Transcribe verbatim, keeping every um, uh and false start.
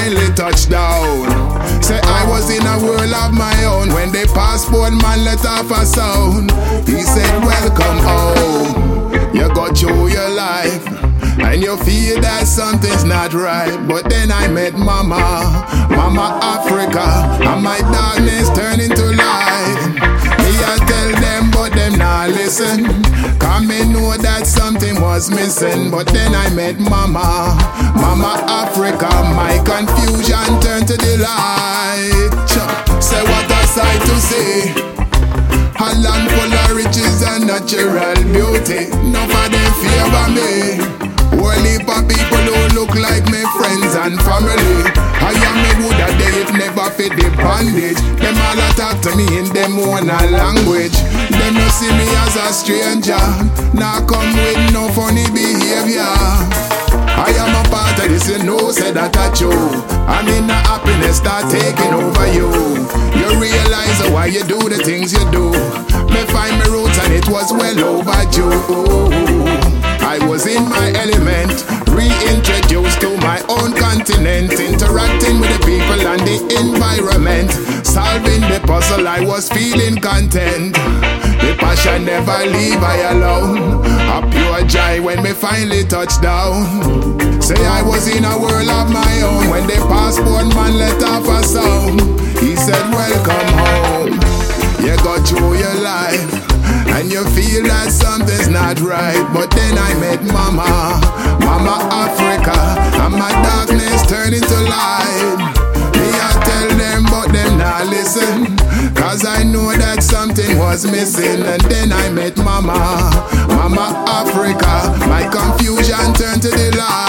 finally touched down. Say I was in a world of my own when the passport man let off a sound. He said, welcome home. You got through your life and you feel that something's not right. But then I met Mama, Mama Africa, and my darkness turned into light. Me I tell them, but them not listen. Cause me know that something was missing. But then I met Mama, Mama Africa. My confusion turned to delight. Say what a sight to see. A land full of riches and natural beauty. None of them favor me. Whole heap of people who look like my friends and family. I am me would a day if never fit the bondage. Them all a talk to me in them own language. Them no see me as a stranger. Now come with no funny behavior. I am a part of this, you know, say that I true. I mean the happiness start taking over you. You realize why you do the things you do. Me find my roots and it was well overdue. I was in my element, reintroduced to my own continent, interacting with the people and the environment, solving the puzzle, I was feeling content. The passion never leave I alone. A pure joy when me finally touched down. Say I was in a world of my own when the passport man let off a sound. He said welcome home. You got through your life and you feel that something's not right. But then I met Mama, Mama Africa, and my darkness turned into light. Me I tell them but them not listen. Cause I know that something was missing. And then I met Mama, Mama Africa. My confusion turned to delight.